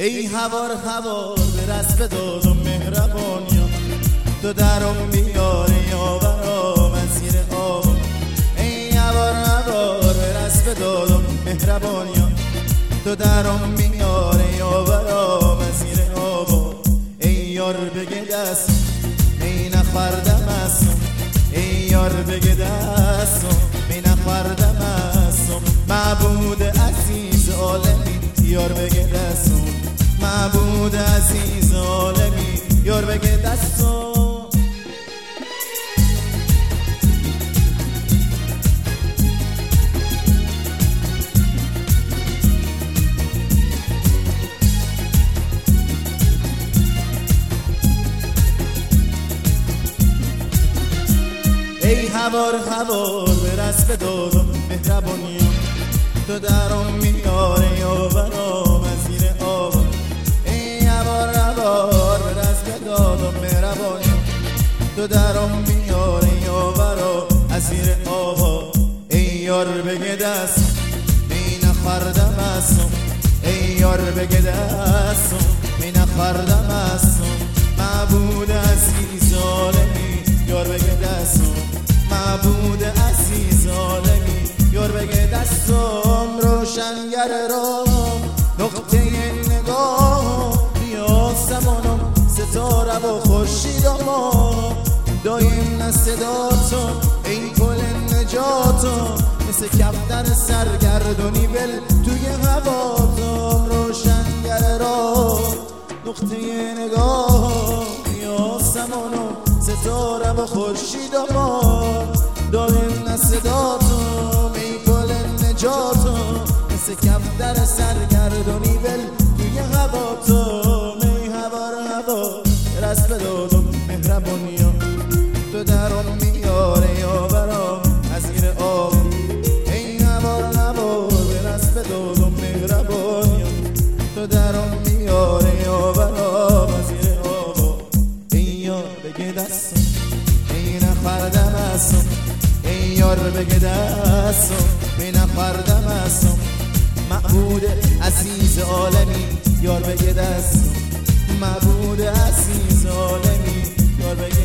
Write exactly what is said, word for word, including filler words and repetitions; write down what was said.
ای هوار هوار برس به داد و مهربانیا تو درم بیاره یا برام مسیر آب ای هوار هوار برس به داد و مهربانیا تو درم بیاره یا برام مسیر آب ای یار بگه دست ای نخوردم اسم ای یار بگه دست ای نخوردم اسم معبود عزیز عالمی یار بگه دست معبود عزیز عالمی یار بگه دست ای هوار هوار برس به داد و مهربانی تو درم میاره یا برام مسیر آب ای هوار هوار برس به داد و مهربانی تو درم میاره یا برام مسیر آب ای یار بگه دست ای نخوردم اسم ای یار بگه دست ای نخوردم اسم معبود عزیز عالمی یار بگه دست معبود عزیز عالمی یار بگه دستم روشنگر رام نقطه نگاه بیا زمانم ستاره و خورشیدم دایم نه صداتم ای کل نجاتم مثل کفتر سرگردونی ول توی هواتم روشنگر رام نقطه نگاه بیا زمانم ستاره و خورشیدم دایم نه صداتم ای کل نجاتم مثل کفتر سرگردونی ول توی هواتم ای هوار هوا برس به داد و مهربانیا تو درم میاره یا برام مسیر آب ای هوار هوا برس به داد و مهربانیا تو درم میاره یا برام مسیر آب ای یار بگه دستم ای نخوردم اسم ای یار بگه دستم ای نخوردم اسم معبود عزیز عالمی یار بگه دستم معبود عزیز عالمی یار بگه